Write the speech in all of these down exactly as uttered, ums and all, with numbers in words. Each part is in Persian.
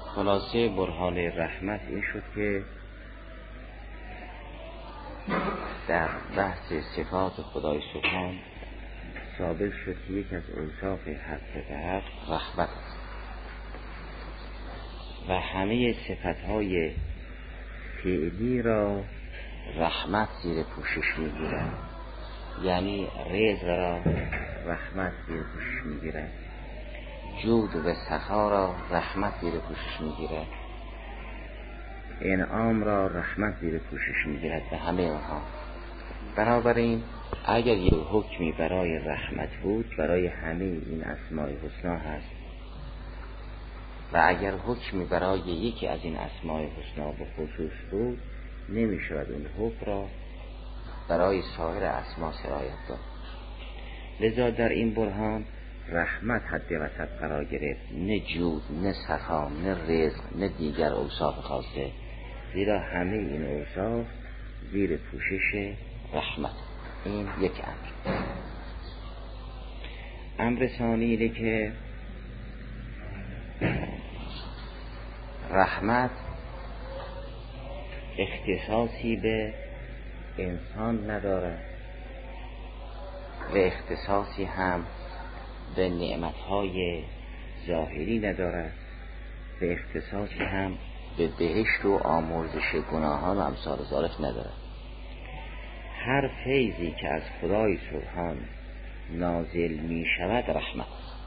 خلاصه برهان رحمت این شد که در بحث صفات خدای سبحان ثابت شد که یک از اوصاف حق به حق رحمت است و همه صفتهای فعلی را رحمت زیر پوشش میگیرد، یعنی رزق را رحمت زیر پوشش میگیرد، جود و سخا را رحمت زیر پوشش میگیرد، انعام را رحمت زیر پوشش میگیرد به همه آنها. بنابراین اگر یک حکمی برای رحمت بود برای همه این اسماء حسنا هست و اگر حکمی برای یکی از این اسماء حسنا به خصوص بود نمی شود اون حکم را برای سایر اسما سرایت داد. لذا در این برهان رحمت حد وسط قرار گرفت، نه جود، نه سخا، نه رزق، نه دیگر اوصاف خاصه، زیرا همه این اوصاف زیر پوشش رحمت. این یک امر. امر ثانی اینه که رحمت اختصاصی به انسان ندارد و اختصاصی هم به نعمتهای ظاهری ندارد و اختصاصی هم به بهشت و آمرزش گناهان و امثال ذالک ندارد. هر فیضی که از خدای سبحان نازل می شود رحمت.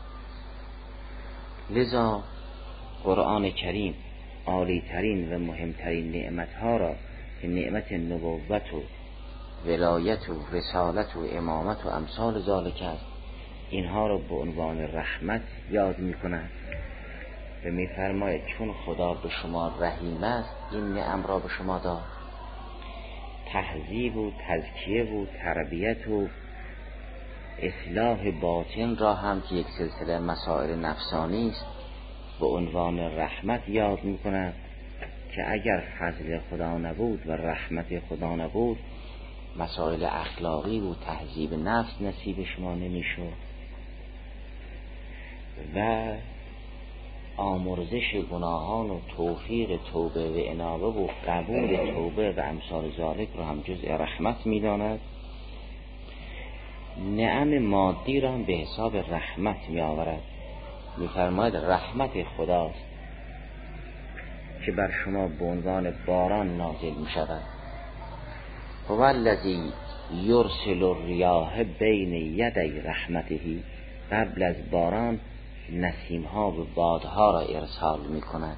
لذا قرآن کریم عالی ترین و مهمترین نعمتها را که نعمت نبوت و ولایت و رسالت و امامت و امثال ذالک است، اینها را به عنوان رحمت یاد می کند و می فرماید چون خدا به شما رحیم است این نعم را به شما داد. تهذیب و تزکیه و تربیت و اصلاح باطن را هم که یک سلسله مسائل نفسانی است به عنوان رحمت یاد می کند که اگر فضل خدا نبود و رحمت خدا نبود مسائل اخلاقی و تهذیب نفس نصیب شما نمی شد و آمرزش گناهان و توفیق توبه و انابه و قبول توبه و امثال ذالک رو هم جزء رحمت می داند. نعم مادی را هم به حساب رحمت می آورد. می فرماید رحمت خداست که بر شما به عنوان باران نازل می شود. هو الذی یرسل الریاح بین یدی رحمته، قبل از باران نسیم ها و بادها را ارسال می کند.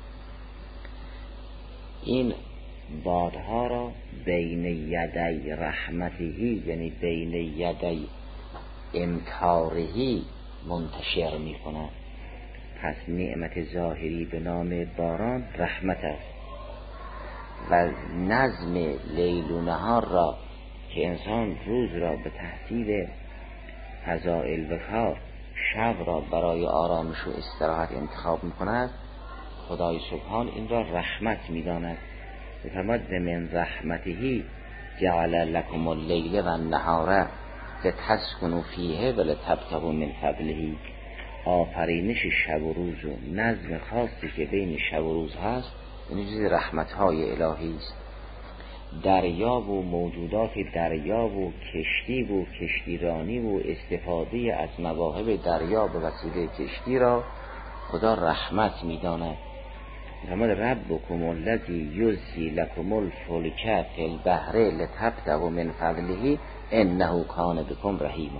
این بادها را بین یدی رحمتهی یعنی بین یدی امطارهی منتشر می کند. پس نعمت ظاهری به نام باران رحمت است و نظم لیل و نهار را که انسان روز را به تحصیل فضائل و کار، شب را برای آرامش و استراحت انتخاب می کند، خدای سبحان این را رحمت می داند. می‌فرماید من رحمتهی جعل لکم اللیل و النهار لتسکنوا فیه ولتبتغوا من فضله. آفرینش شب و روز و نظم خاصی که بین شب و روز هست این جز رحمت‌های الهی است. دریا و موجودات دریا و کشتی و کشتیرانی و استفاده از مواهب دریا به وسیله کشتی را خدا رحمت می‌داند. فرمود ربکم الذی یزی لکم الفلک فی البحر لتبتغوا من فضله انه کان بکم رحیما.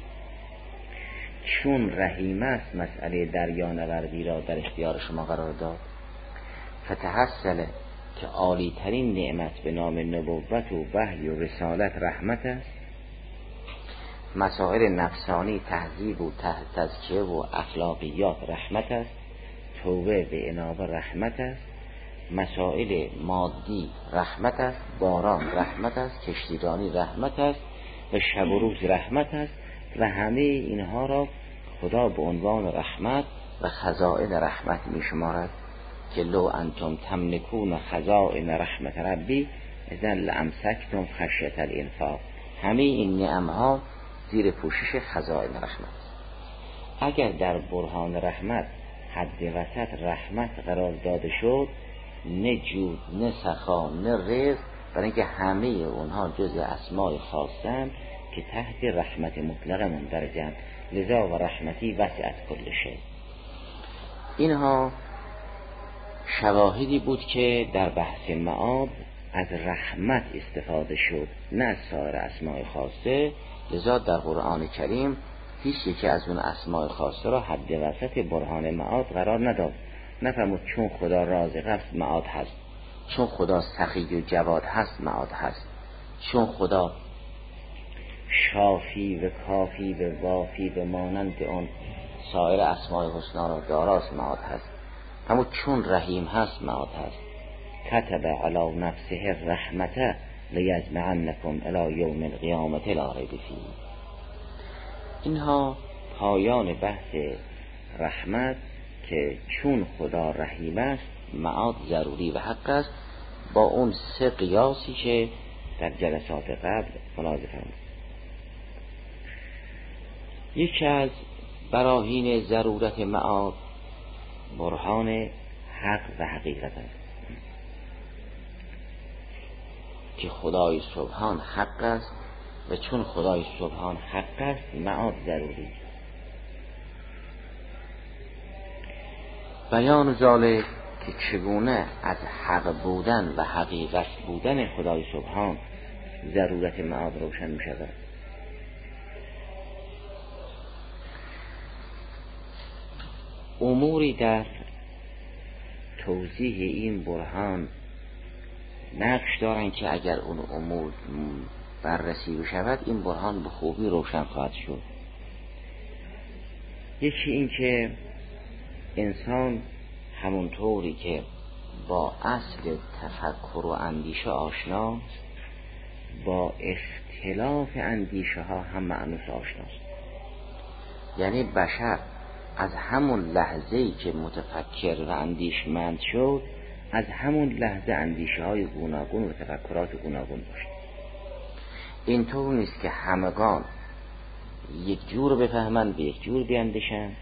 چون رحیم است مسئله دریانوردی را در اختیار شما قرار داد. فتحصل که عالی ترین نعمت به نام نبوت و وحی و رسالت رحمت است. مسائل نفسانی تهذیب و تزکیه و اخلاقیات رحمت است. توبه به انابه رحمت است. مسائل مادی رحمت است. باران رحمت است. کشتیرانی رحمت است و شب و روز رحمت است و همه اینها را خدا به عنوان رحمت و خزائن رحمت می شمارد که لو انتم تملکون خزائن رحمت ربی اذن لامسکتم خشیة الانفاق. همه این نعمها زیر پوشش خزائن رحمت. اگر در برهان رحمت حد وسط رحمت قرار داده شد، نه جود نه سخا نه رزق، برای اینکه همه اونها جز اسماء خاصن که تحت رحمت مطلقه مندرجن. لذا و رحمتی وسعت کل شیء. اینها شواهدی بود که در بحث معاد از رحمت استفاده شد، نه از سایر اسماء خاصه. لذا در قرآن کریم هیچ یکی از اون اسماء خاصه را حد وسط برهان معاد قرار نداد. نفرمود چون خدا رازق است معاد هست، چون خدا سخی و جواد هست معاد هست، چون خدا شافی و کافی و وافی و مانند اون سایر اسماء حسنا را داراست معاد هست. اما چون رحیم هست معاد هست. کتب علی نفسه الرحمة لیجمعنکم الی یوم القیامة لا ریب فیه. اینها پایان بحث رحمت که چون خدا رحیم است معاد ضروری و حق است، با اون سه قیاسی که در جلسات قبل ملاحظه فرمودید. یکی از براهین ضرورت معاد برهان حق و حقیقت است که خدای سبحان حق است و چون خدای سبحان حق است معاد ضروری. بیان ذالک که چگونه از حق بودن و حقیقت بودن خدای سبحان ضرورت معاد روشن می شود. اموری در توضیح این برهان نقش دارن که اگر اون امور بررسی بشود این برهان به خوبی روشن خواهد شد. یکی این که انسان همونطوری که با اصل تفکر و اندیشه آشناست، با اختلاف اندیشه ها هم معنوس آشناست. یعنی بشر از همون لحظه‌ای که متفکر و اندیشمند شد، از همون لحظه اندیشه های گوناگون و تفکرات گوناگون داشت. اینطور نیست که همگان یک جور بفهمند و یک جور بیندیشند،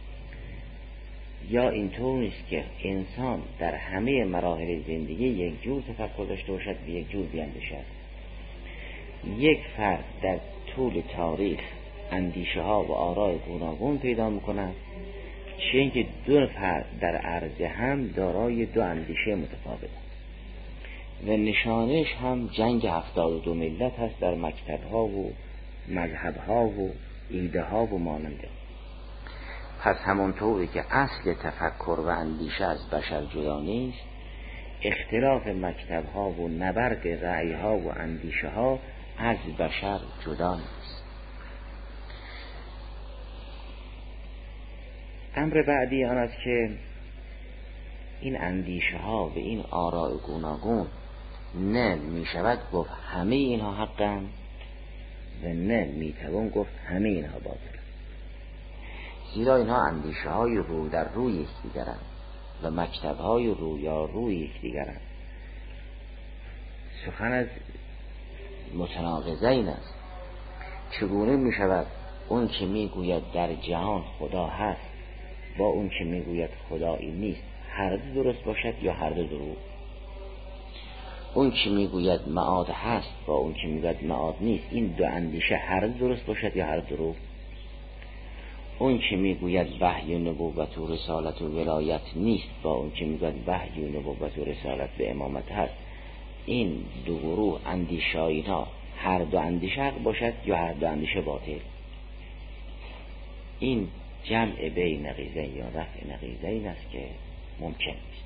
یا اینطور نیست که انسان در همه مراحل زندگی یک جور تفکر داشته باشد و یک جور بیندیشد. یک فرد در طول تاریخ اندیشه ها و آراء گوناگون پیدا می‌کند، چه اینکه دو فرد در عرض هم دارای دو اندیشه متفاوت و نشانش هم جنگ هفتاد و دو ملت هست در مکتب ها و مذهب ها و ایده ها و ماننده. پس همونطوری که اصل تفکر و اندیشه از بشر جدا نیست، اختلاف مکتب ها و نبرد رأی ها و اندیشه ها از بشر جدا نیست. امر بعدی آن است که این اندیشه ها و این آراء گوناگون نه می شود گفت همه اینها حقن و نه می توان گفت همه اینها باطل، زیرا اینها اندیشه های رو در روی یکدیگرند و مکتب های رویا روی یکدیگرند. سخن از متناقضه این است. چگونه می شود اون که می گوید در جهان خدا هست با اون که می گوید خدایی نیست هر دو درست باشد یا هر دو دروغ؟ اون که می گوید معاد هست با اون که می گوید معاد نیست، این دو اندیشه هر دو درست باشد یا هر دو دروغ؟ اون که می گوید وحی و نبوت و رسالت و ولایت نیست با اون که می گوید وحی و نبوت و رسالت و امامت هست، این دو گروه اندیشه اینا هر دو اندیشه حق باشد یا هر دو اندیشه باطل؟ این جمع بین نقیضین یا رفع نقیضین است که ممکن است.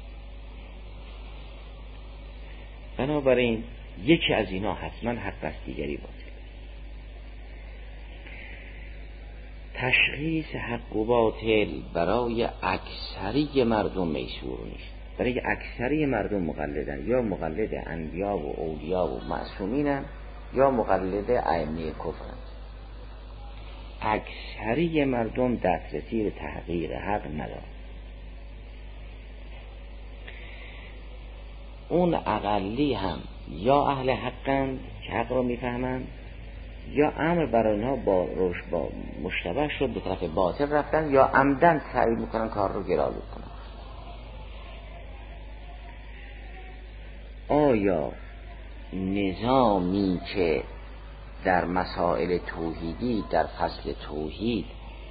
بنابراین یکی از اینا حتما حق است، دیگری باطل. تشخیص حق و باطل برای اکثری مردم میسور نیست. برای اکثری مردم مقلدن، یا مقلد انبیا و اولیا و معصومینن یا مقلد ائمه کفرن. اکثری مردم دسترسی به تحقیق حق ندارن. اون اقلی هم یا اهل حقند که حق رو میفهمند یا امر برای اونها با روش با مشتبه شد به طرف باطل رفتن، یا عمدن سعی میکنن کار رو گرالود کنن. آیا نظامی که در مسائل توحیدی در فصل توحید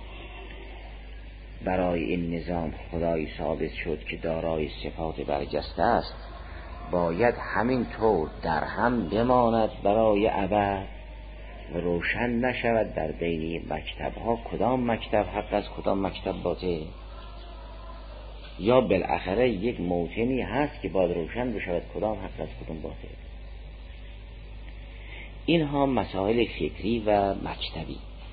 برای این نظام خدایی ثابت شد که دارای صفات برجسته است، باید همین طور در هم بماند برای ابد و روشن نشود در بین مکتب ها کدام مکتب حق است کدام مکتب باطل؟ یا بالاخره یک موطنی هست که باید روشن بشود کدام حق است کدام باطل؟ اینها مسائل فکری و مکتبی.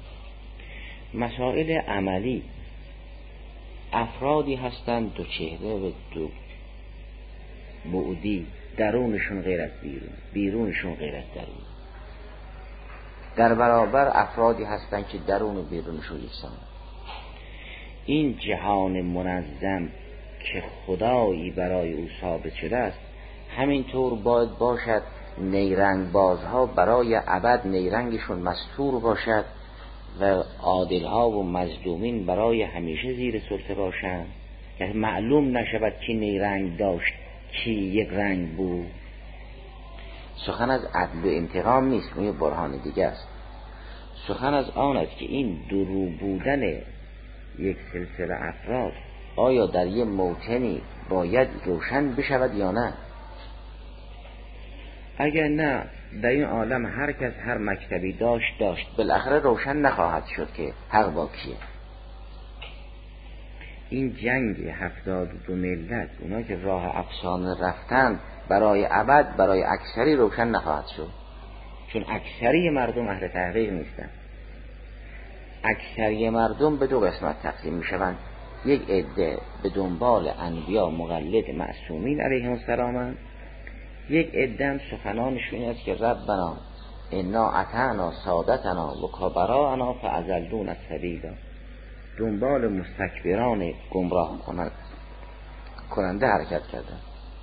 مسائل عملی، افرادی هستند دو چهره و دو بعدی، درونشون غیر از بیرون، بیرونشون غیر از درون. در برابر افرادی هستند که درون و بیرونشون یکسان. این جهان منظم که خدایی برای او ثابت شده است، همینطور باید باشد نیرنگ بازها برای ابد نیرنگشون مستور باشد و عادلها و مظلومین برای همیشه زیر سلطه باشند، یعنی معلوم نشود کی نیرنگ داشت کی یک رنگ بود. سخن از عدل و انتقام نیست، اون یه برهان دیگه است. سخن از آن است که این درو بودن یک سلسله افراد آیا در یه موطنی باید روشن بشود یا نه؟ اگر نه، در این عالم هر کس هر مکتبی داشت داشت بالاخره روشن نخواهد شد که حق با کیه. این جنگ هفتاد دو ملت، اونا که راه افسانه رفتن برای ابد برای اکثری روشن نخواهد شد، چون اکثری مردم اهل تحقیق نیستن. اکثری مردم به دو قسمت تقسیم میشوند، یک عده به دنبال انبیا مقلد معصومین علیهم السلام، یک عده هم سخنانشون است که ربنا انا اطعنا سادتنا و کبراءنا فاضلونا السبیلا، دنبال مستکبران گمراه کننده حرکت کردن.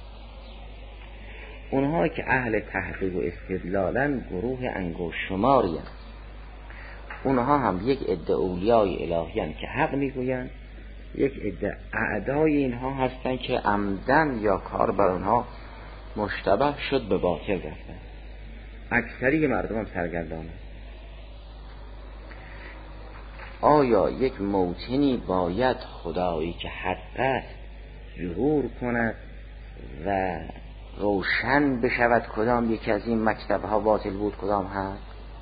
اونها که اهل تحقیق و استدلالن گروه انگشت شماری هست. اونها هم یک عده اولیای الهی هستند که حق میگویند، یک عده اعدای اینها هستند که عمدن یا کار بر اونها مشتبه شد به باطل رفتن. اکثری مردم هم سرگردانه. آیا یک موطنی باید خدایی که حق است ظهور کند و روشن بشود کدام یکی از این مکتبها باطل بود کدام حق؟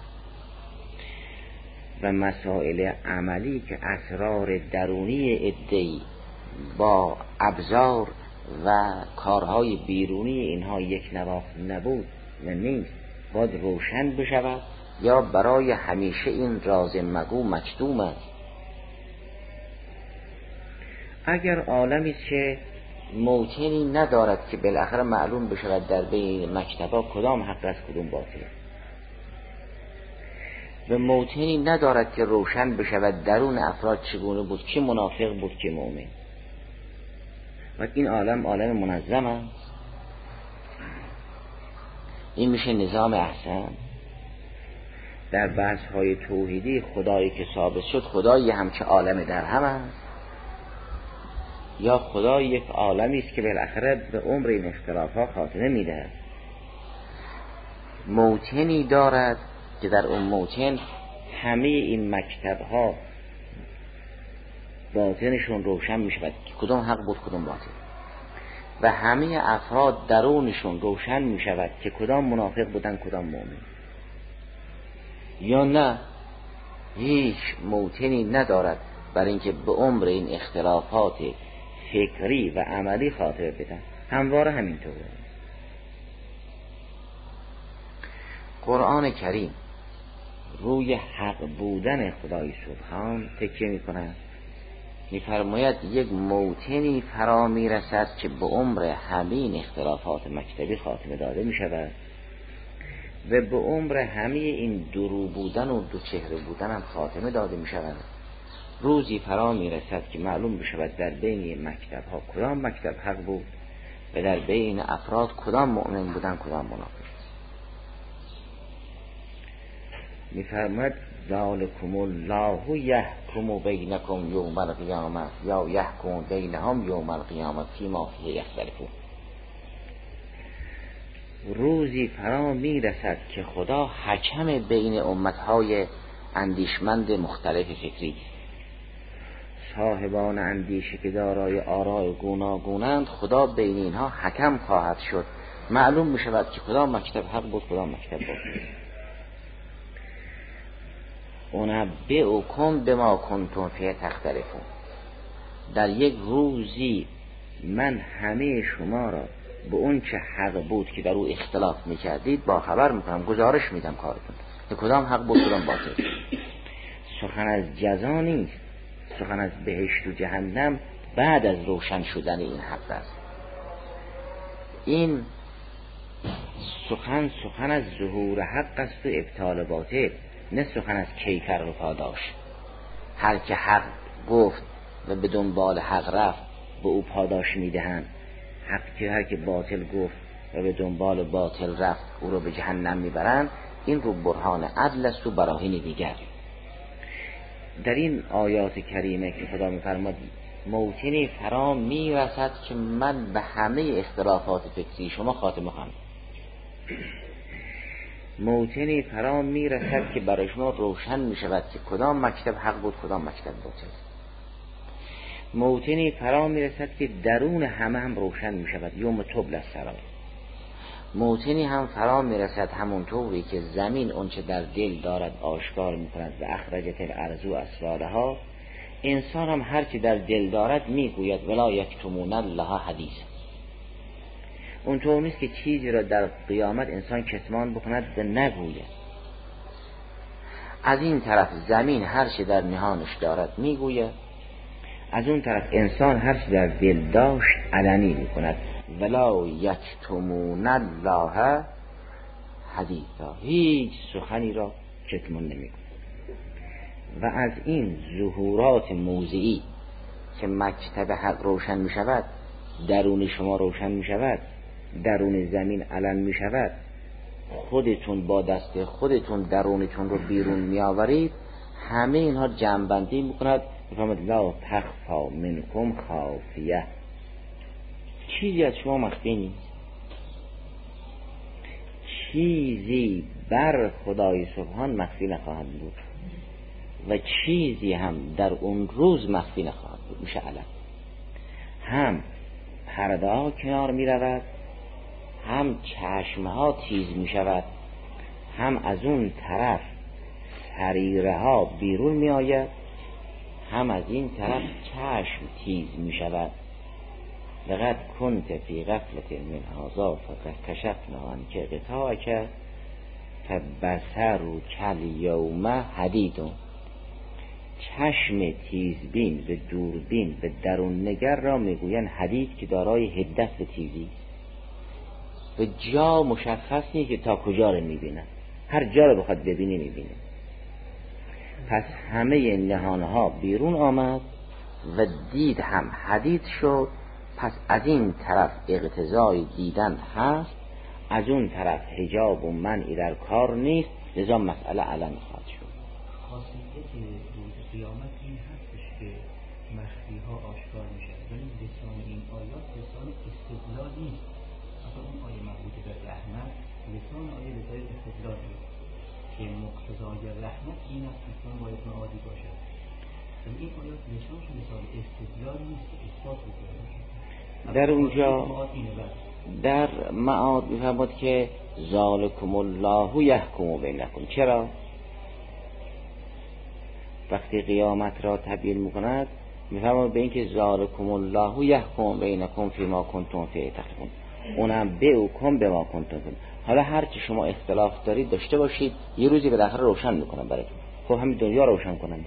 و مسائل عملی که اسرار درونی عده‌ای با ابزار و کارهای بیرونی اینها یک نواخت نبود و نیست، باید روشن بشود یا برای همیشه این راز مگو مکتوم است؟ اگر عالمی که موطنی ندارد که بالاخره معلوم بشود در بین مکتبا کدام حق است کدام باطل، و موطنی ندارد که روشن بشود درون افراد چگونه بود، کی منافق بود کی مؤمن، و این عالم عالم منظم است. این میشه نظام احسن. در بحث های توحیدی خدایی که ثابت شد خدایی هم که عالم در هم است، یا خدای یک عالمی است که بالاخره به عمر این اختلافات خاتمه میده، موطنی دارد که در اون موطن همه این مکتبها باطنشون روشن میشود که کدام حق بود کدام باطل، و همه افراد درونشون روشن میشود که کدام منافق بودن کدام مؤمن. یا نه، هیچ موطنی ندارد برای اینکه به عمر این اختلافات فکری و عملی خاطر بدن، همواره همینطوره. قرآن کریم روی حق بودن خدای سبحان تکیه میکنه، میفرماید یک موطنی فرا میرسد که به عمر همین اختلافات مکتبی خاتمه داده میشود و به عمر همه این درو بودن و دو چهره بودن هم خاتمه داده میشود. روزی فرا میرسد که معلوم بشود در بین مکتب ها کدام مکتب حق بود و در بین افراد کدام مؤمن بودن کدام منافق. میفرماد ذالکم الله یحکم بینکم یوم القیامه یا یحکم بینهم یوم القیامه فیما فیه یختلفون. روزی فرا میرسد که خدا حکم بین امتهای اندیشمند مختلف فکری، صاحبان اندیشه که دارای آراء گوناگونند، خدا بین اینها حکم خواهد شد. معلوم می شود که کدام مکتب حق بود کدام مکتب باطل. انبئکم بما کنتم فیه تختلفون. در یک روزی من همه شما را به اون چه حق بود که در او اختلاف میکردید با خبر میکنم، گزارش میدم کارتون که کدام حق بود کدام باطل. سخن از جزا نیست، سخن از بهشت و جهنم بعد از روشن شدن این حق است. این سخن سخن از ظهور حق است و ابطال باطل، نه سخن از کیفر و پاداش. هر که حق گفت و به دنبال حق رفت به او پاداش میدهند، حق که هر که باطل گفت و به دنبال باطل رفت او رو به جهنم میبرند. این رو برهان عدل است و براهین دیگر. در این آیات کریمه که خدا میفرماد موطنی فرا میرسد که من به همه اختلافات فکری شما خاتمه خواهم، موطنی فرا میرسد که برای شما روشن میشود که کدام مکتب حق بود کدام مکتب باطل. موطنی فرا میرسد که درون همه هم روشن میشود، یوم تبلی السرائر. موطنی هم فرا میرسد همونطوری که زمین اونچه در دل دارد آشکار میکند و اخرجت الارض اسرارها، انسان هم هرچی در دل دارد میگوید ولا یکتمون الله حدیث. اونطور نیست که چیزی را در قیامت انسان کتمان بکند و نگوید. از این طرف زمین هرچی در نهانش دارد میگوید، از اون طرف انسان هرچی در دل داشت علنی میکند. ولا یکتمون الله حدیثا، هیچ سخنی را کتمان نمیکند. و از این ظهورات موضعی که مکتب حق روشن میشود، درون شما روشن میشود، درون زمین علن میشود، خودتون با دست خودتون درونتون رو بیرون میآورید، همه اینها جمع‌بندی میکند. میفهمد لا تخفا منکم خافیه، چیزی از شما مخفی نیست، چیزی بر خدای سبحان مخفی نخواهد بود و چیزی هم در اون روز مخفی نخواهد بود. میشه علم، هم پرده ها کنار می رود، هم چشم ها تیز می شود، هم از اون طرف سریره ها بیرون می آید، هم از این طرف چشم تیز می شود. لقد کنت فی غفلت من هذا فکشفنا عنک غطاءک فبصر کل یوم حدید. چشم تیزبین به دوربین به درون نگر را میگویند حدید که دارای حدت و تیزی، به جا مشخص نیست که تا کجا رو میبینه، هر جا رو بخواد ببینی میبینه. پس همه نهانها بیرون آمد و دید هم حدید شد. پس از این طرف اقتضای دیدن هست، از اون طرف حجاب و منعی در کار نیست، لذا مسئله علم خواهد شد. خاصیت روز قیامت این هستش که مخفی ها آشکار میشه، ولی لسان این آیات لسان استدلال نیست. مثلا اون آیه مربوط به رحمت لسان آیه لسان استدلال نیست که مقتضای رحمت این است که انسان باید معادی باشد. ولی این آیات لسانش لسان استدلال نیست که اثبات بکنه. در اونجا در معاد میفرماد که ذالکم الله یحکم بینکم. چرا؟ وقتی قیامت را تبیین میکند میفرماد به این که ذالکم الله یحکم بینکم فیما کنتم فیه تختلفون، اونم بئکم بما کنتم. حالا هر چی شما اختلاف دارید داشته باشید، یه روزی بالاخره روشن میکنم براتون. خب همین دنیا روشن کننده.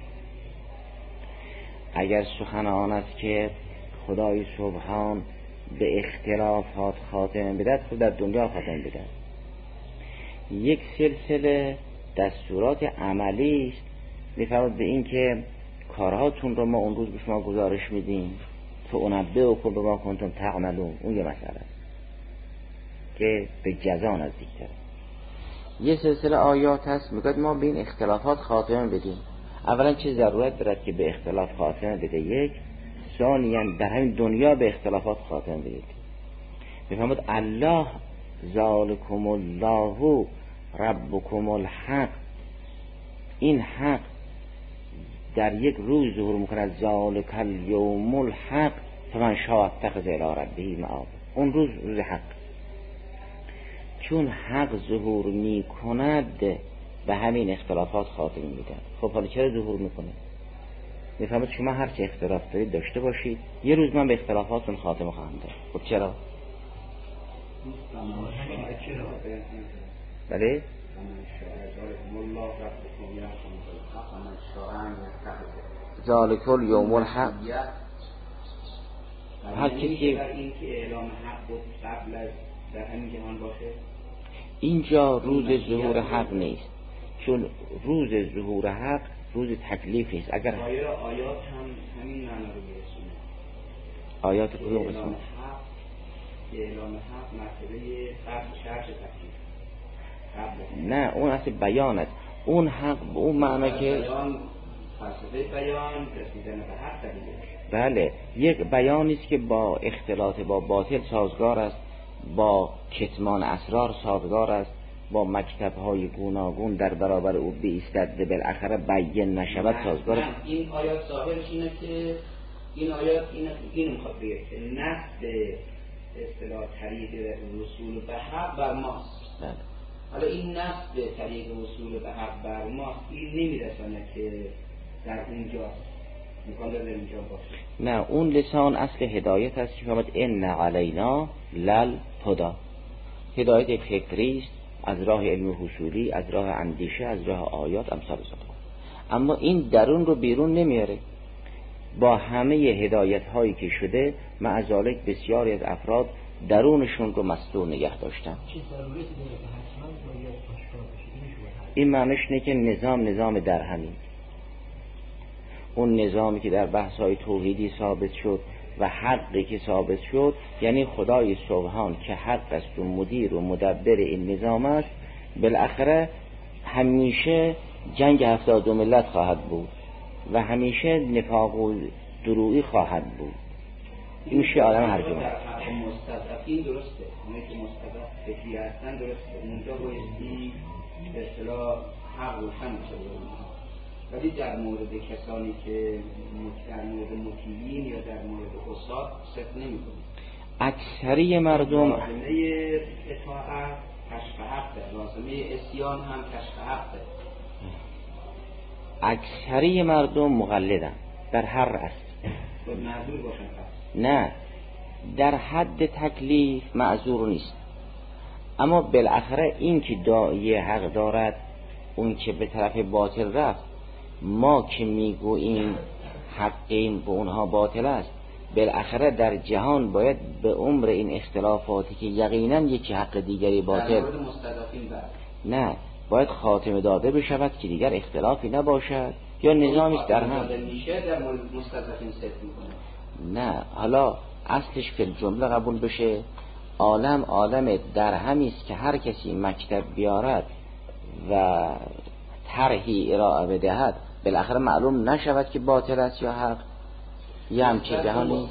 اگر سخن آن است که خدای سبحان به اختلافات خاتمه بدهد، خود در دنیا خاتمه بدهد. یک سلسله دستورات عملی است، میفرماد به این که کارهاتون رو ما اون روز به شما گزارش میدیم که انبئکم بما کنتم تعملون. اون یه مسئله است که به جزا نزدیک‌تره. یه سلسله آیات هست میگه ما به این اختلافات خاتمه بدیم. اولا چه ضرورت دارد که به اختلاف خاتمه بده؟ یک. ثانیاً در همین دنیا به اختلافات خاتمه بدید. میفهمید الله ذالکم الله ربکم الحق، این حق در یک روز ظهور میکنه، ذالک الیوم الحق فمن شاء اتخذ الی ربه مآب. اون روز روز حق، چون حق ظهور میکند به همین اختلافات خاتمه میده. خب حالا چرا ظهور میکنه؟ میفهمید شما هر چه اختلاف دارید داشته باشید، یه روز من به اختلافاتون خاتمه خواهم داد. خب چرا؟ بله؟ ذالک الیوم الحق. هر کسی که این که اعلام حق بود قبل از در همین جهان باشه، اینجا روز ظهور حق نیست، چون روز ظهور حق روز تکلیف نیست. اگر آیا آیات هم همین معنی رو برسونه؟ آیات کدوم قسمت؟ اعلام حق، اعلام حق مرتبه قبل شرط تکلیف قبل. نه اون اصل بیان است. اون حق به اون معنی که بیان فلسفه بیان رسیدن به حق دلیله. بله، یک بیانی است که با اختلاط با باطل سازگار است، با کتمان اسرار سازگار است، با مکتب‌های گوناگون در برابر او بایستد بالاخره بیان نشود سازگار است. این آیات ظاهرش اینه که این آیات این این میخواد بگه که نصب اصطلاح طریق رسول به حق بر ماست. بله. حالا این نصب طریق رسول به حق بر ماست، این نمیرسونه که در اونجاست، میخواد در اینجا باشه. نه اون لسان اصل هدایت است که فرمود ان علینا للهدی. هدایت فکری است از راه علم حصولی، از راه اندیشه، از راه آیات امثال ذالک. اما این درون رو بیرون نمیاره. با همه هدایت هایی که شده مع ذالک بسیاری از افراد درونشون رو مستور نگه داشتن. این معنیش اینه که نظام نظام درهمی، اون نظامی که در بحث‌های توحیدی ثابت شد و حقی که ثابت شد، یعنی خدای سبحان که حق است و مدیر و مدبر این نظام است، بالاخره همیشه جنگ هفتاد دو ملت خواهد بود و همیشه نفاق و دروغی خواهد بود. این میشه آدم هر جمعه مستضعفین درسته، اونایی که مستضعف فکری هستن درسته، اونجا بایستی به اصطلاح حق روشن بشه. ولی در مورد کسانی که در مورد مطیعین یا در مورد قصات صدق نمی‌کنه. اکثری مردم لازمه اطاعت کشف حقه، لازمه اسیان هم کشف حقه. اکثری مردم مقلدن در هر اصل. باید معذور باشن پس. نه در حد تکلیف معذور نیست، اما بالاخره این که داعی حق دارد، اون که به طرف باطل رفت، ما که میگوییم حقیم به اونها باطل است، بالاخره در جهان باید به عمر این اختلافاتی که یقینا یکی حق دیگری باطل، در مورد مستضعفین بعد نه باید خاتمه داده بشود که دیگر اختلافی نباشد یا نظامی در هم میشه در مورد مستضعفین صدق میکنه. نه حالا اصلش فی الجمله قبول بشه. عالم عالم در همی است که هر کسی مکتب بیارد و طرحی ارائه بدهد بالاخره معلوم نشود که باطل است یا حق. یه همچه جهانی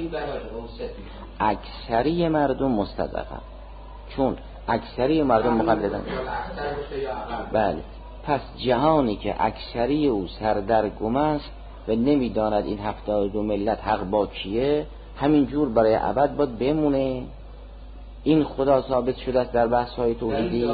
اکثری مردم مستضعفن، چون اکثری مردم مقلدن. بله، پس جهانی که اکثری او سردرگم است و نمیداند این هفتاد دو ملت حق با کیه، همین جور برای ابد باید بمونه. این خدا ثابت شده است در بحث های توحیدی.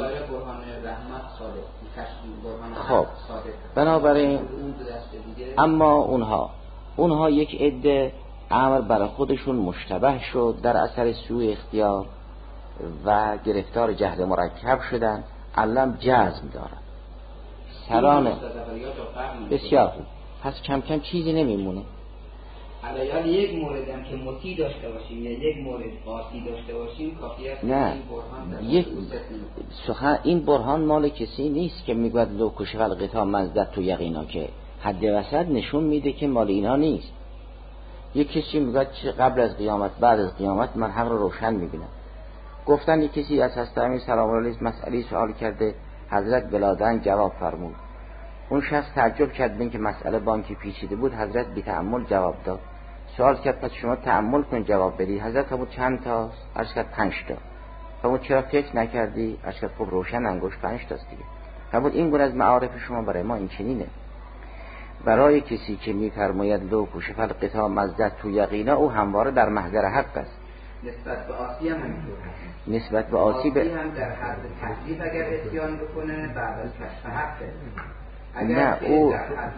خب بنابراین اما اونها اونها یک عده امر برای خودشون مشتبه شد در اثر سوء اختیار و گرفتار جهل مرکب شدن، علم جزم دارن سرانه بسیار خوب. پس کم کم چیزی نمیمونه. علیال یک مورد هم که مطیع داشته باشیم یا یک مورد قاطی داشته باشیم کافی است. نه یک سخن این برهان مال کسی نیست که میگوید لو کشف الغطا منزدت تو یقینا، که حد وسط نشون میده که مال اینا نیست. یک کسی میگوید قبل از قیامت بعد از قیامت من حق رو روشن میبینم. گفتن یک کسی از حضرت امیر سلام الله علیه مسئله سوال کرده حضرت بلادن جواب فرمود. اون شخص تعجب کرد به اینکه مسئله بانکی پیچیده بود. حضرت بی تأمل جواب داد. سوال کرد پس شما تأمل کن جواب بدی. حضرت فرمود چند تا؟ عرض کرد پنج تا. فرمود چرا فکر نکردی؟ عرض کرد خب روشن انگشت پنج تاست دیگه. فرمود این گونه از معارف شما برای ما این چنینه. برای کسی که میفرماید لو کشف القطاع مزدت تو یقینا، او همواره در محضر حق است. نسبت به آسی هم همینطور هست. نسبت به آسی به آسی هم در حد تکلیف اگر اتیان بکنه بعد از کشف حقه. نه او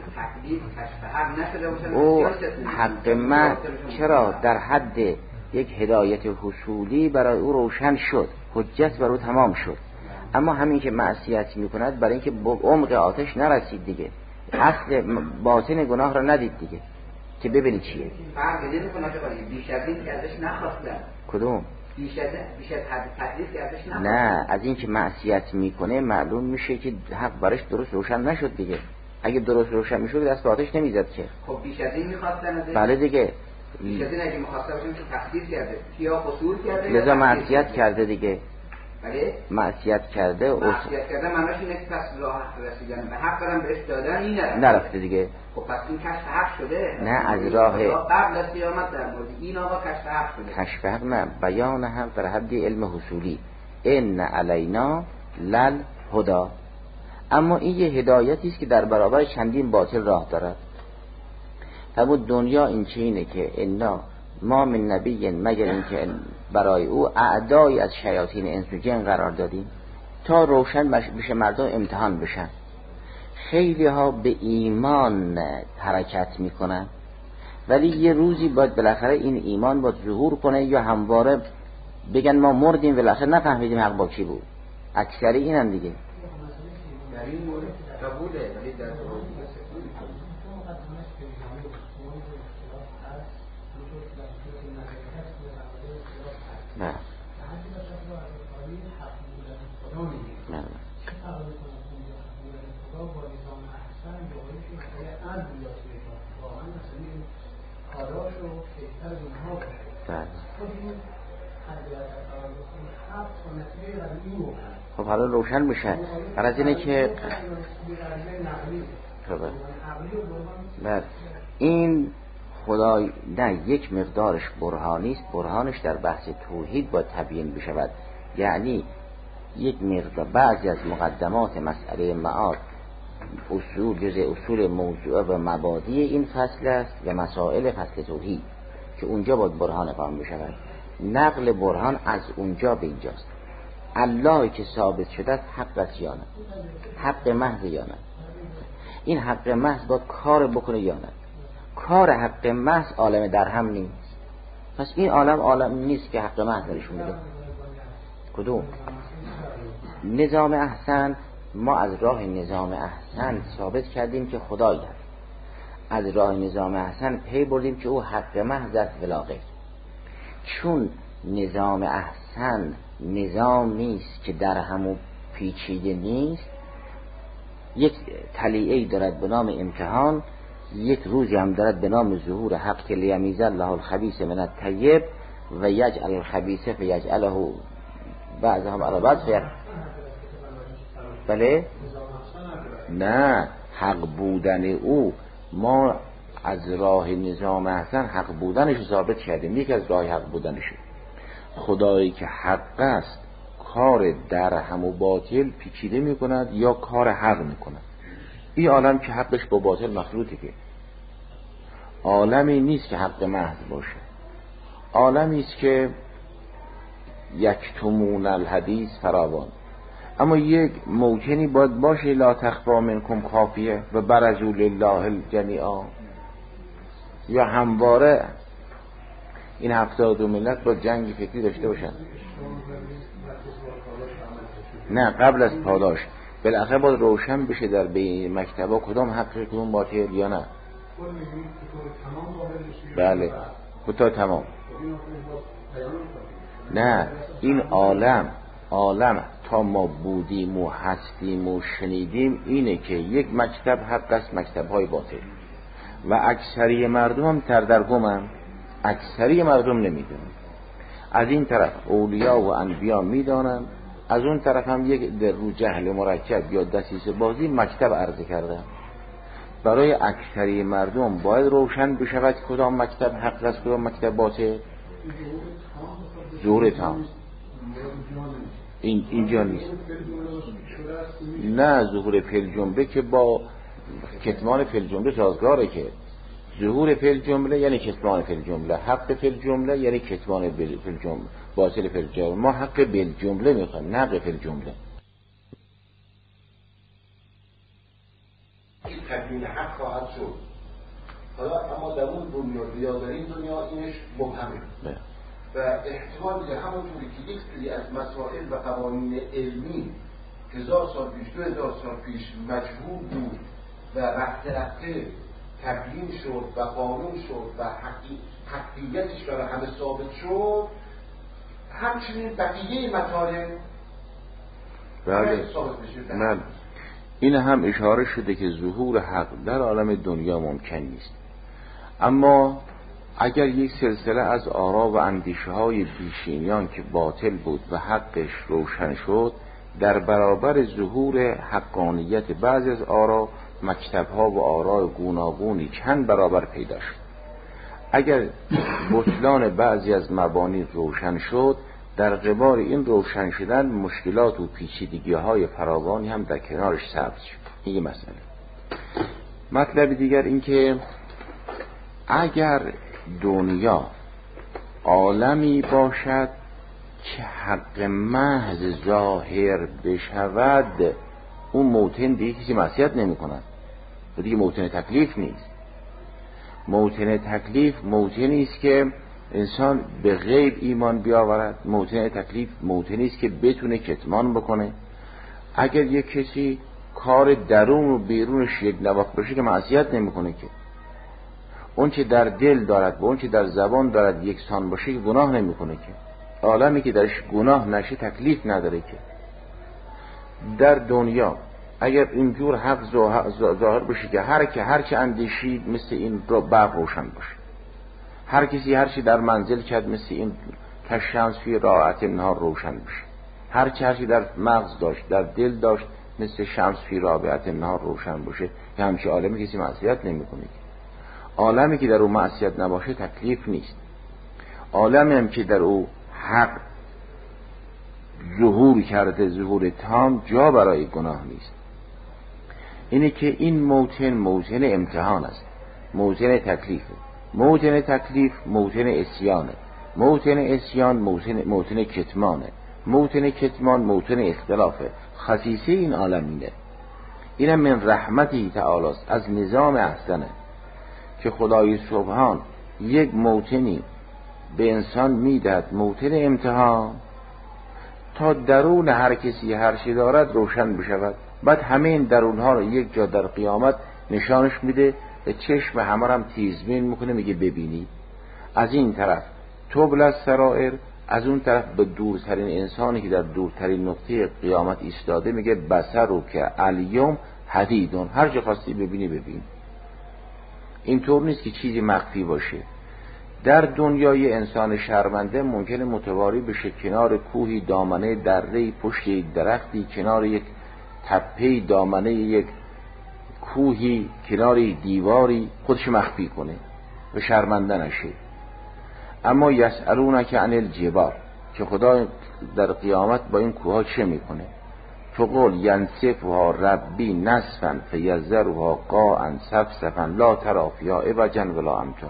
او حق من چرا در حد یک هدایت حصولی برای او روشن شد، حجت بر او تمام شد، اما همین که معصیت میکند برای اینکه به عمق آتش نرسید دیگه، اصل باطن گناه را ندید دیگه که ببینی چیه. فرق نمیکنه آقا بیش از این که ازش نخواستن. کدوم؟ بیش از بیش از حد تکلیف که ازش نخواستن. نه، از این که معصیت میکنه معلوم میشه که حق برش درست روشن نشد دیگه. اگه درست روشن میشد دست به آتش نمیزد که. خب بیش از این میخواستن ازش. بله دیگه. بیش از این اگه میخواسته باشن که تقصیر کرده یا قصور کرده لذا معصیت کرده دیگه. بله؟ معصیت کرده. معصیت کرده معناش اینه که پس راه رسیدن به حق برم بهش دادن این نرفته. نرفته دیگه. خب پس این کشف حق شده. نه از راه قبل از قیامت در مورد این آقا کشف حق شده. کشف حق نه، بیان هم در حد علم حصولی. ان علینا لل هدا. اما این یه هدایتی است که در برابر چندین باطل راه دارد. اما دنیا این چینه که انا ما من نبی مگر این که برای او اعدای از شیاطین انس و جن قرار دادیم تا روشن بشه مردم امتحان بشن. خیلی ها به ایمان حرکت میکنن ولی یه روزی باید بالاخره این ایمان باید ظهور کنه یا همواره بگن ما مردیم بالاخره نفهمیدیم حق با کی بود. اکثری اینن دیگه. در این مورد قبوله ولی در نه نه خب حالا روشن میشه. برای اینه که خب این خدای نه یک مقدارش برهانی است، برهانش در بحث توحید باید تبیین بشود. یعنی یک مقدار بعضی از مقدمات مسئله معاد اصول جزء اصول موضوع و مبادی این فصل است و مسائل فصل توحید که اونجا باید برهان قائم بشود. نقل برهان از اونجا به اینجاست. الله که ثابت شده است حق است یا نه؟ حق محض یا نه؟ این حق محض باید کار بکنه یا نه؟ کار حق محض عالم در هم نیست. پس این عالم عالم نیست که حق محض درشون میده. کدوم؟ نظام احسن. ما از راه نظام احسن ثابت کردیم که خدایی هست. از راه نظام احسن پی بردیم که او حق محض است بلا غیر. چون نظام احسن نظام نیست که در همون پیچیده نیست، یک تلیعه‌ای دارد به نام امتحان، یک روزی هم دارد به نام ظهور حق که لیمیز الله الخبیث من الطیب و یجعل الخبیث فیجعله بعضهم علی بعض فیجعل. بله؟ نه، حق بودن او ما از راه نظام احسن حق بودنش ثابت کردیم. یکی از راه حق بودنش خدایی که حق است کار در هم و باطل پیچیده می کند یا کار حق می کند. این عالم که حقش با باطل مخلوطه، که عالمی نیست که حق محض باشه. عالمی است که یکتمون الحدیث فراوان، اما یک موجنی باید باشه لا تخفی منکم خافیه و برزوا لله الجمیعا. یا همواره این هفتاد و ملت با جنگ فکری داشته باشن. نه، قبل از پاداش بالاخره باید روشن بشه در بین مکتبا کدام حق کدام باطل یا نه. بله تا تمام. نه، این عالم عالم تا ما بودیم و هستیم و شنیدیم اینه که یک مکتب حق است، مکتب‌های باطل، و اکثری مردم هم تردرگم هم. اکثری مردم نمیدونن. از این طرف اولیا و انبیا میدانن، از اون طرف هم یک در رو جهل مرکب یا دسیسه بازی مکتب عرضه کردن. برای اکثری مردم باید روشن بشود کدام مکتب حق است کدام مکتب باطل. ظهور تام این اینجا نیست. نه ظهور فی جمله که با کتمان فی جمله سازگاره. که ظهور فی جمله یعنی کتمان فی جمله، حق فی جمله یعنی کتمان فی جمله، باطل فی جمله. ما حق بل جمله میخوایم نه حق فی جمله. تکمیل حق خواهد شد. حالا اما در اون دنیا یا در این دنیا اینش مبهمه و احتمال میده همونطوری که یک سری از مسائل و قوانین علمی هزار سال پیش دو هزار سال پیش مجهول بود و رفته رفته تبیین شد و قانون شد و حقی... حقیقتش برای همه ثابت شد، همچنین بقیه مطالب بله من این هم اشاره شده که ظهور حق در عالم دنیا ممکن نیست. اما اگر یک سلسله از آرا و اندیشه های پیشینیان که باطل بود و حقش روشن شد، در برابر ظهور حقانیت بعضی از آرا مکتب‌ها و آراء گوناگونی چند برابر پیدا شد. اگر بطلان بعضی از مبانی روشن شد، در قبال این روشن شدن مشکلات و پیچیدگی‌های فراوانی هم در کنارش ثبت شد. این مسئله. مطلب دیگر این که اگر دنیا عالمی باشد که حق محض ظاهر بشود، اون موطن دیگه کسی معصیت نمی کند و دیگه موطن تکلیف نیست. موطن تکلیف موطنی است که انسان به غیب ایمان بیاورد. موطن تکلیف موطنی است که بتونه کتمان بکنه. اگر یک کسی کار درون و بیرونش یک نواخت باشه که معصیت نمی کنه، که اون چه در دل دارد و اون چه در زبان دارد یکسان باشه که گناه نمی کنه. که عالمی که درش گناه نشه تکلیف نداره. که در دنیا اگر اینجور حق ظاهر بشه که هر که هر چه اندیشید مثل این رو برق روشن باشه، هر کسی هر چی در منزل کرد مثل این کشمس فی راعت نهار روشن بشه، هر چه هر چی در مغز داشت در دل داشت مثل شمس فی رابعت نهار روشن باشه، که همچه عالمی کسی معصیت نمیکنه. عالمی که در او معصیت نباشه تکلیف نیست. عالمی هم که در او حق ظهور کرده ظهور تام، جا برای گناه نیست. اینه که این موطن موطن امتحان است، موطن تکلیفه. موطن تکلیف موطن اسیانه، موطن اسیان موطن, موطن کتمانه، موطن کتمان موطن اختلافه. خصیصه این عالم اینه. اینم من رحمتی تعالی است، از نظام احسنه که خدای سبحان یک موطنی به انسان میدهد، موطن امتحان، تا درون هر کسی هر چی دارد روشن بشود. بعد همه این درونها رو یک جا در قیامت نشانش میده، به چشم همه هم تیزبین میکنه، میگه ببینی. از این طرف تبل السرائر، از اون طرف به دورترین انسانی که در دورترین نقطه قیامت ایستاده میگه بصر رو که الیوم حدیدون، هر جا خواستی ببینی ببین. اینطور نیست که چیزی مخفی باشه. در دنیای انسان شرمنده ممکنه متواری بشه کنار کوهی، دامنه دره‌ای، پشت یک درختی، کنار یک تپه‌ای، دامنه یک کوهی، کنار یک دیواری خودش مخفی کنه و شرمنده نشه. اما یسألونک عن الجبال، که خدا در قیامت با این کوها چه میکنه؟ فقل ینسفها ربی نسفا فیذرها قاعا صفصفا لا تری فیها عوجا ولا امتا.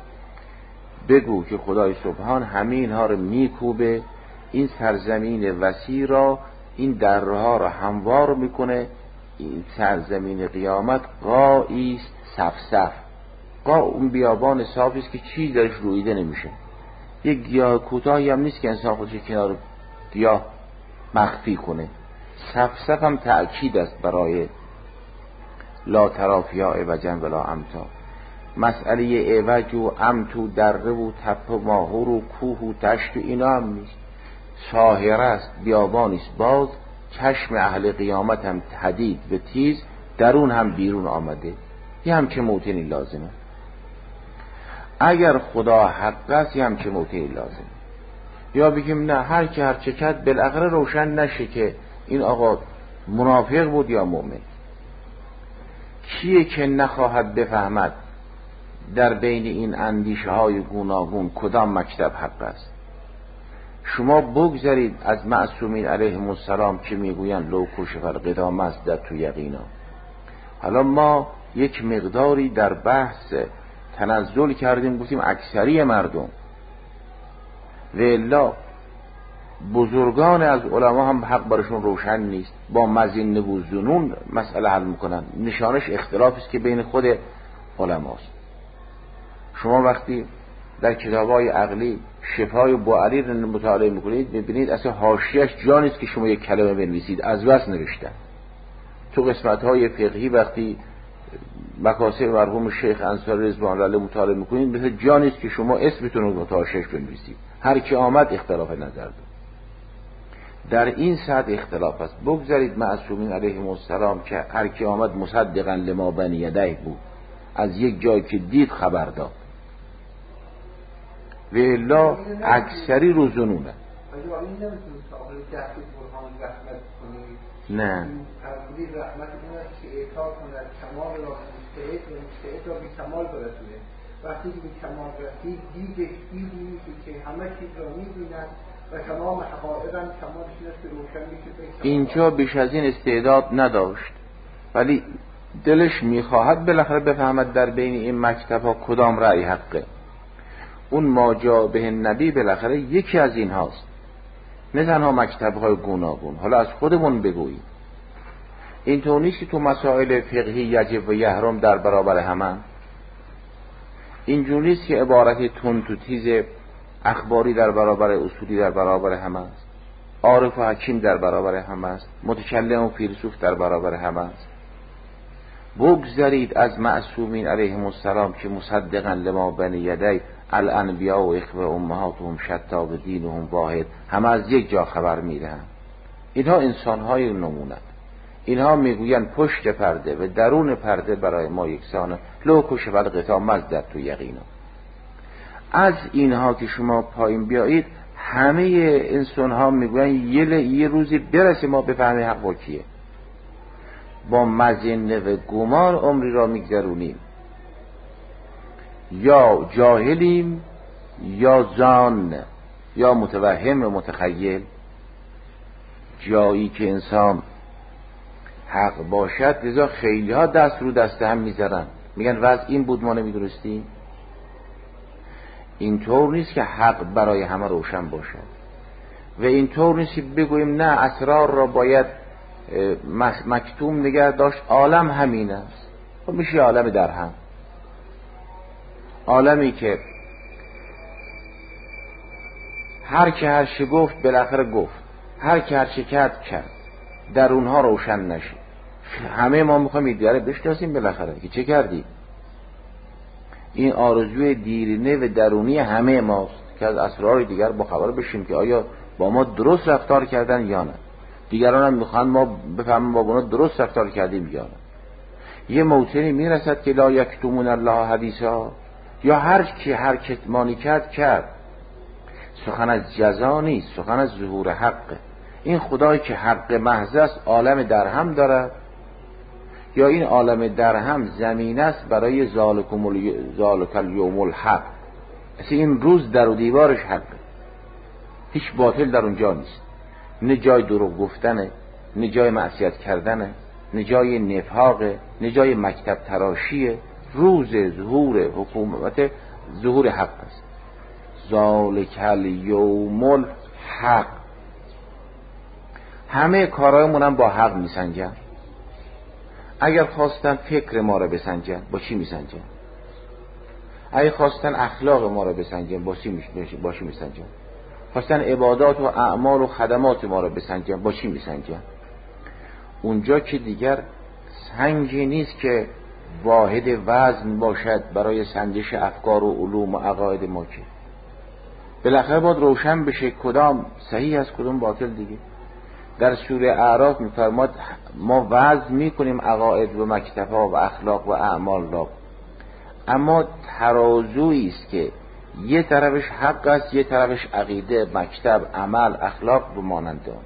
بگو که خدای سبحان همین ها رو میکوبه، این سرزمین وسیع را، این درها را هموار میکنه. این سرزمین قیامت قاعی است صفصف. قاع اون بیابان صافی است که چیز درش رویده نمیشه. یک گیاه کوتاهی هم نیست که انسان خودش کنار گیاه مخفی کنه. صفصف هم تأکید است برای لا تری فیها عوجا ولا امتا. مسئله عوج و امتو دره و تپه و ماهور و کوه و تشت و اینا هم نیست. ساهره است، بیابانی است باز. چشم اهل قیامت هم حدید و تیز، درون هم بیرون آمده. یه همچه موطنی لازمه. اگر خدا حق است یه همچه موطنی لازمه. یا بگیم نه هر کی هر چه کرد بالاخره روشن نشه که این آقا منافق بود یا مؤمن. کیه که نخواهد بفهمد در بین این اندیشه های گوناگون کدام مکتب حق است؟ شما بگذارید از معصومین علیهم السلام که میگویند لو کشف القدام است در تو یقینا. حالا ما یک مقداری در بحث تنزل کردیم، گفتیم اکثری مردم و الا بزرگان از علما هم حق برشون روشن نیست، با مزین و ظنون مسئله حل میکنن. نشانش اختلاف است که بین خود علماست. شما وقتی در کتاب‌های عقلی شفای بوعلی رو مطالعه میکنید ببینید اصلا حاشیه‌اش جا نیست که شما یک کلمه بنویسید، از بس نوشتن. تو قسمت‌های فقهی وقتی مکاسب مرحوم شیخ انصاری رضوان الله مطالعه میکنید مثل جا نیست که شما اسمتون رو متحاشیش بنویسید. هر کی آمد اختلاف نظر داد. در این سطح اختلاف است. بگذارید معصومین علیهم السلام که هر کی آمد مصدقا لما بین یدیه بود، از یک جایی که دید خبر داد، و الا اکثری رو ظنونه. نه تقدیر رحمت اون است که اعطا کند کمال را مستعد و مستعد را بی کمال برسونه. وقتی که بی کمال رسید دیدش دیدی که همه چیز را می‌بیند و تمام حقایق هم کمالش است که روشن میشه. اینجا بیش از این استعداد نداشت، ولی دلش میخواهد بالاخره بفهمد در بین این مکتب‌ها کدام رأی حقه. اون ما جاء به النبی بالاخره یکی از این هاست، نه تنها مکتب‌های گوناگون. حالا از خودمون بگوییم این طور نیست که تو مسائل فقهی یجب و یحرم در برابر همه. اینجور نیست که عبارت تند و تیز اخباری در برابر اصولی در برابر همه است، عارف و حکیم در برابر همه است، متکلم و فیلسوف در برابر همه است. بگذارید از معصومین علیهم السلام که مصدقا لما بین یدی الانبیاء و اخوه امهاتهم شتا و دینهم واحد، همه از یک جا خبر میدهند. اینها انسانهای نمونند. اینها میگویند پشت پرده و درون پرده برای ما یکسانه، لو کشف القدام است در تو یقینا. از اینها که شما پایین بیایید همه انسان ها میگویند یه, یه روزی برسه ما بفهمیم حق با کیه. با مظنه و گمان عمری را میگذرونیم، یا جاهلیم یا زان یا متوهم و متخیل. جایی که انسان حق باشد لذا خیلی ها دست رو دست هم میذارن، میگن وضع این بود ما نمیدونستیم. اینطور نیست که حق برای همه روشن باشد و اینطور نیست که بگوییم نه اسرار را باید مکتوم نگه داشت. عالم همین است و میشه عالم در هم، عالمی که هر که هر چه گفت بالاخره گفت، هر که هر چه کرد کرد، در اونها روشن نشه. همه ما میخوایم ایدیاره بشناسیم بالاخره که چه کردی. این آرزوی دیرینه و درونی همه ماست که از اسرار دیگر با خبر بشیم که آیا با ما درست رفتار کردن یا نه. دیگران هم میخوان ما بفهمیم با اونا درست رفتار کردیم یا نه. یه موطنی میرسد که لا یکتمون الله حدیثا، یا هر کی هر کتمانی کرد کرد. سخن از جزا نیست، سخن از ظهور حقه. این خدایی که حق محض است عالم درهم دارد، یا این عالم درهم زمین است برای ذالک الیوم الحق. اصلا این روز در و دیوارش حقه، هیچ باطل در اونجا نیست. نه جای دروغ گفتنه، نه جای معصیت کردنه، نه جای نفاقه، نه جای مکتب تراشیه. روز ظهور حکومت ظهور حق است. ذالک الیوم الحق. همه کارهایمون هم با حق میسنجن. اگر خواستن فکر ما رو بسنجن با چی میسنجن؟ اگر خواستن اخلاق ما رو بسنجن با چی با چی میسنجن؟ خواستن عبادات و اعمال و خدمات ما رو بسنجن با چی میسنجن؟ اونجا که دیگر سنجی نیست که واحد وزن باشد برای سنجش افکار و علوم و عقاید ما، که بالاخره باید روشن بشه کدام صحیح است کدام باطل. دیگه در سوره اعراف میفرماد ما وزن میکنیم عقاید و مکتب‌ها و اخلاق و اعمال را، اما ترازویی است که یه طرفش حق است، یه طرفش عقیده، مکتب، عمل، اخلاق و مانند آن.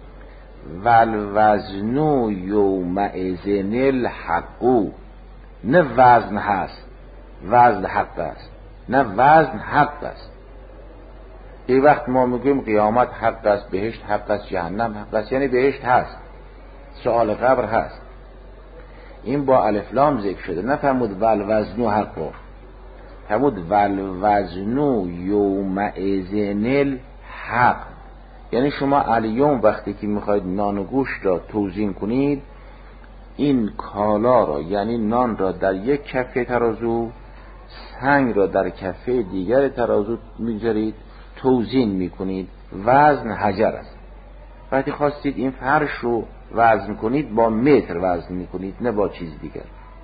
والوزن یومئذ الحق، نه وزن هست، وزن حق است، نه وزن حق است. این وقت ما میگویم قیامت حق است، بهشت حق است، جهنم حق است، یعنی بهشت هست، سؤال قبر هست. این با الف لام ذکر شده، نه فرمود والوزن حق، فرمود والوزن یومئذ الحق. یعنی شما الیوم وقتی که میخواید نان و گوشت را توزین کنید، این کالا را یعنی نان را در یک کفه ترازو، سنگ را در کفه دیگر ترازو میگذارید، توزین میکنید. وزن حجر است. وقتی خواستید این فرش رو وزن کنید با متر وزن میکنید، نه با چیز دیگر.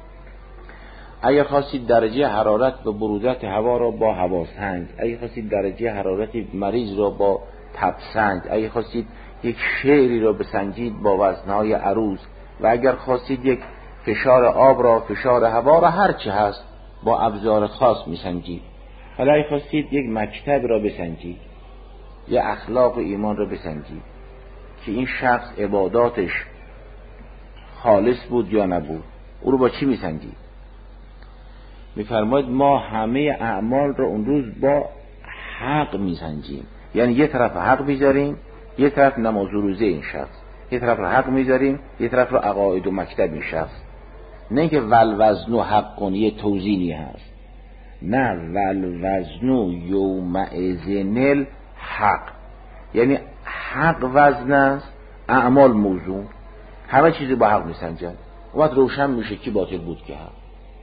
اگر خواستید درجه حرارت و برودت هوا را با هواسنج، اگر خواستید درجه حرارت مریض را با تبسنج، اگر خواستید یک شعری را بسنجید با وزنهای عروض، و اگر خواستید یک فشار آب را، فشار هوا را، هر چه هست با ابزار خاص میسنجید. حالا اگر خواستید یک مکتب را بسنجید، یک اخلاق و ایمان را بسنجید که این شخص عباداتش خالص بود یا نبود، او رو با چی میسنجید؟ میفرماید ما همه اعمال را اون روز با حق میسنجیم. یعنی یه طرف حق میذاریم، یه طرف نماز و روزه این شخص، یه طرف رو حق میذاریم، یه طرف رو عقاید و مکتب این شخص. نه که والوزن حق یه توزینی هست، نه والوزن یومئذ الحق، یعنی حق وزن است، اعمال موزون، همه چیزی با حق میسنجن. وقت روشن میشه کی باطل بود که حق.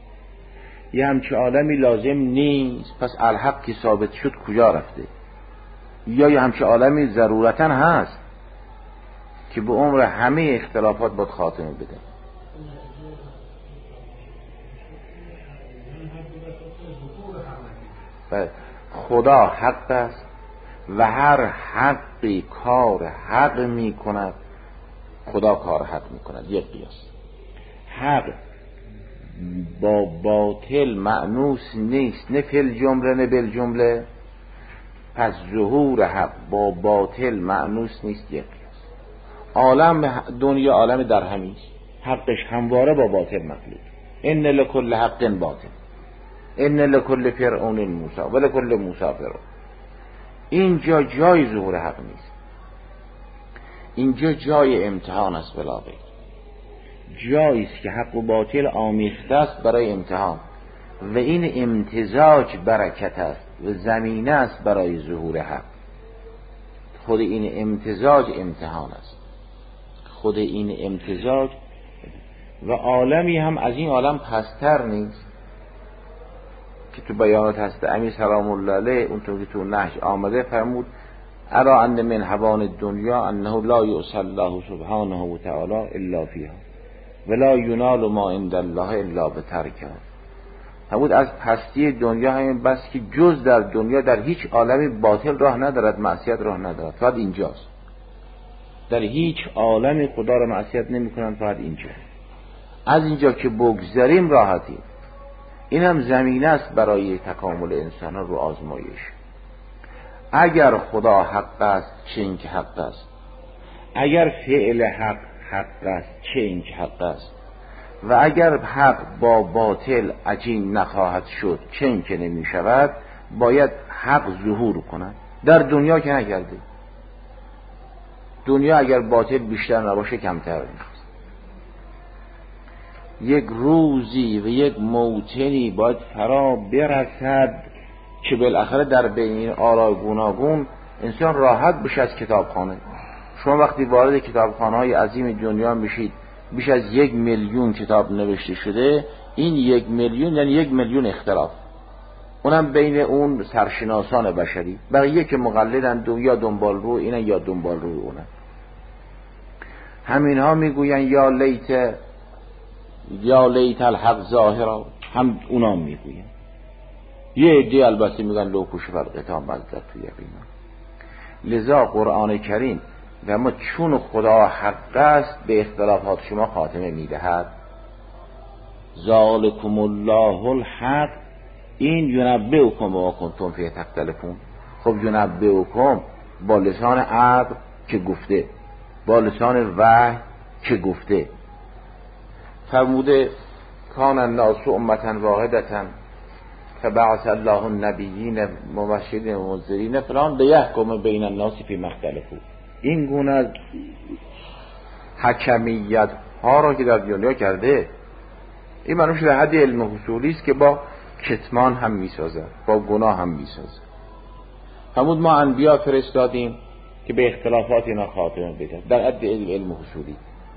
یه همچه عالمی لازم نیست، پس الحق که ثابت شد کجا رفته؟ یا یه همچه عالمی ضرورتا هست که به عمر همه اختلافات باید خاتمه بده. خدا حق است و هر حقی کار حق می کند، خدا کار حق می کند. یک قیاس. حق با باطل مأنوس نیست، نه فی الجمله نه بالجمله. پس ظهور حق با باطل مأنوس نیست. یک قیاس. عالم دنیا عالم درهمی است، حقش همواره با باطل مخلوط. ان لکل حق باطل، ان لکل فرعون موسی و لکل موسی فرعون. اینجا جای ظهور حق نیست، اینجا جای امتحان است بلا غیر. جایی است که حق و باطل آمیخته است برای امتحان، و این امتزاج برکت است و زمینه است برای ظهور حق. خود این امتزاج امتحان است، خود این امتزاج. و عالمی هم از این عالم پستر نیست که تو بیانات هست. امیر سلام الله علیه اونطور که تو نهج آمده فرمود ارا ان من حوان الدنیا انه لا یعصی الله سبحانه و تعالی الا فیها ولا ینال ما عند الله الا بترکها. فرمود از پستی دنیا همین بس که جز در دنیا در هیچ عالمی باطل راه ندارد، معصیت راه ندارد، فقط اینجاست. در هیچ عالمی خدا را معصیت نمی کنند، فقط اینجا. از اینجا که بگذریم راحتی. این هم زمینه است برای تکامل انسان رو آزمایش. اگر خدا حق است چه اینکه حق است، اگر فعل حق حق است چه اینکه حق است، و اگر حق با باطل عجین نخواهد شد چه اینکه نمی شود. باید حق ظهور کند. در دنیا که نکرده. دنیا اگر باطل بیشتر نباشه کمتر نیست. یک روزی و یک موطنی باید فرا برسد که بالاخره در بین این آرای گوناگون انسان راحت بشه از کتابخانه. شما وقتی وارد کتابخانه های عظیم دنیا میشید، بیش از یک میلیون کتاب نوشته شده. این یک میلیون یعنی یک میلیون اختلاف، اونم بین اون سرشناسان بشری. بقیه که مقلدن، یا دنبال رو اینه یا دنبال رو اونه. همین ها میگوین یا لیت یا لیت الحق ظاهرا، هم اونا میگوین. یه عده البته میگن لو کشف القطع مزدت تو یقینا. لذا قرآن کریم و ما چون خدا حق است به اختلافات شما خاتمه میدهد. ذالکم الله الحق این ینبئکم بما کنتم فیه تختلفون. خب ینبئکم با لسان عقل که گفته، با لسان وحی که گفته. فرموده کان الناس امة واحدة فبعث الله النبیین مبشرین و منذرین فلان لیحکم بین الناس فیما اختلفوا. این گونه از حکمیت ها را که در دنیا کرده، این معنی شده حد علم حصولی است که با کتمان هم میسازد، با گناه هم میسازد. فرمود ما انبیا فرستادیم که به اختلافات اینا خاتمه بدن، در حد علم حصولی.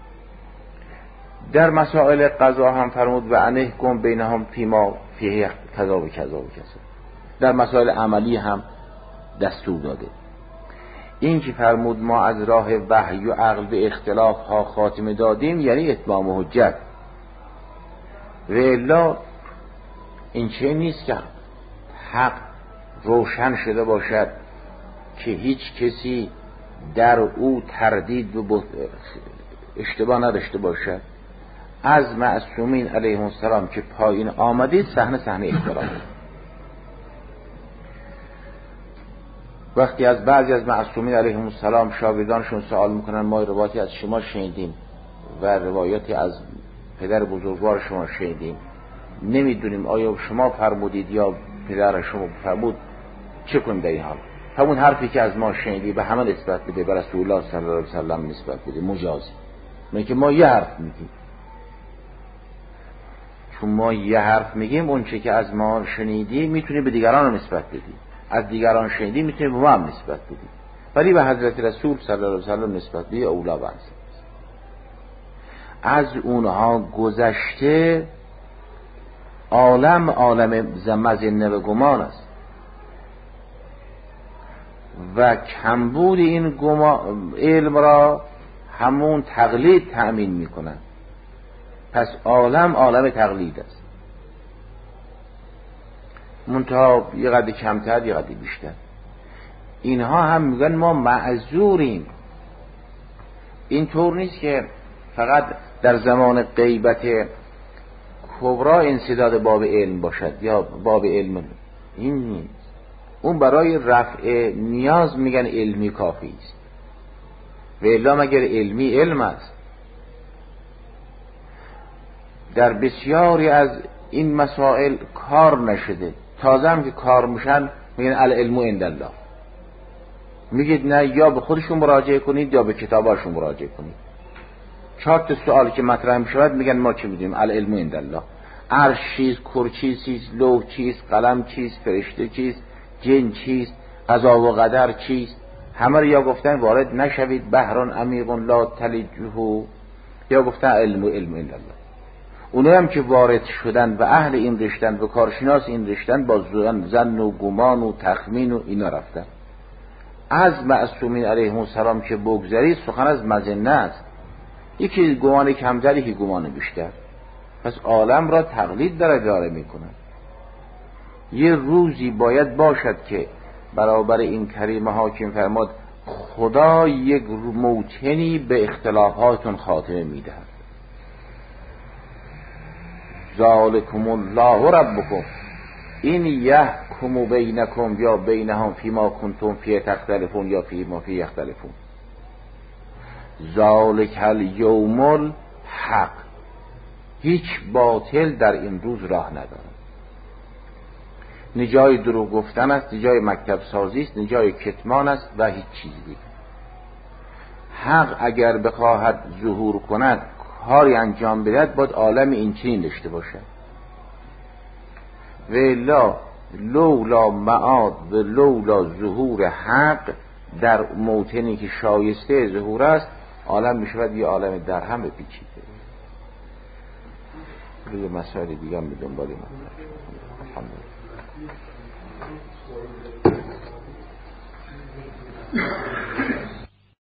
در مسائل قضا هم فرمود و انحکم بینهم فیما فیه کذا و کذا و کذا. در مسائل عملی هم دستور داده. این که فرمود ما از راه وحی و عقل به اختلاف ها خاتمه دادیم یعنی اتمام حجت. و الا این چه نیست که حق روشن شده باشد که هیچ کسی در او تردید و اشتباه نداشته باشد. از معصومین علیهم السلام که پایین آمده صحنه صحنه اختلاف. وقتی از بعضی از معصومین علیهم السلام شاگردانشون سوال میکنن ما روایتی از شما شنیدیم و روایتی از پدر بزرگوار شما شنیدیم، نمیدونیم آیا شما فرمودید یا پدر شما فرمود، چه کنیم در این حال؟ همون حرفی که از ما شنیدی به همه نسبت بده، به رسول الله صلی الله علیه وسلم نسبت بده، مجازی. میگه که ما یه حرف میگیم، چون ما یه حرف میگیم اون چه که از ما شنیدی میتونی به دیگران نسبت بدی، از دیگران شنیدی میتونی به ما هم نسبت بدی، ولی به حضرت رسول صلی الله علیه وسلم نسبت بدی اولا و انسب. از اونها گذشته عالم عالم مظنه و گمان است و کمبود این گمان علم را همون تقلید تأمین میکنن. پس عالم عالم تقلید است، منتها یه قدر کمتر یه قدر بیشتر. اینها هم میگن ما معذوریم. این طور نیست که فقط در زمان غیبت کبرا انسداد باب علم باشد یا باب علم، این نیست. اون برای رفع نیاز میگن علمی کافی است، و الا مگر علمی علم است. در بسیاری از این مسائل کار نشده، تازه هم که کار میشن میگن العلم عند الله. میگید نه، یا به خودشون مراجعه کنید یا به کتاباشون مراجعه کنید. چهار تا سوال که مطرح میشود میگن ما چه میدونیم، العلم عند الله. عرش چیست، کرسی چیست، لوح چیست، قلم چیست، فرشته چیست، جن چیست، قضا و قدر چیست، همه رو یا گفتن وارد نشوید بحران عمیق لا تلجه، یا گفتن علم و علم عند الله. اونایی هم که وارد شدن و اهل این رشتن و کارشناس این رشتن با ظن و گمان و تخمین و اینا رفتن. از معصومین علیهم السلام که بگذرید سخن از مظنه است، یکی گمان کمتر یکی گمان بیشتر. پس عالم را تقلید داره داره میکنن. یه روزی باید باشد که برابر این کریمه حاکم فرماد خدا یک موطنی به اختلافاتون خاتمه میدهد. ذالکم الله ربکم این یحکم بینکم یا بینهم فیما کنتم فیه تختلفون یا فیما فیه یختلفون. ذالک الیوم الحق، هیچ باطل در این روز راه ندارد. نه جای دروغ گفتن است، نه جای مکتب سازی است، نه جای کتمان است و هیچ چیزی دیگر. حق اگر بخواهد ظهور کند، کاری انجام بدهد، باید عالم این چنین داشته باشد. و الا لولا معاد و لولا ظهور حق در موطنی که شایسته ظهور است، عالم میشود یه عالم در هم پیچیده. یه مسائل دیگه هم به دنبال من. الحمدلله.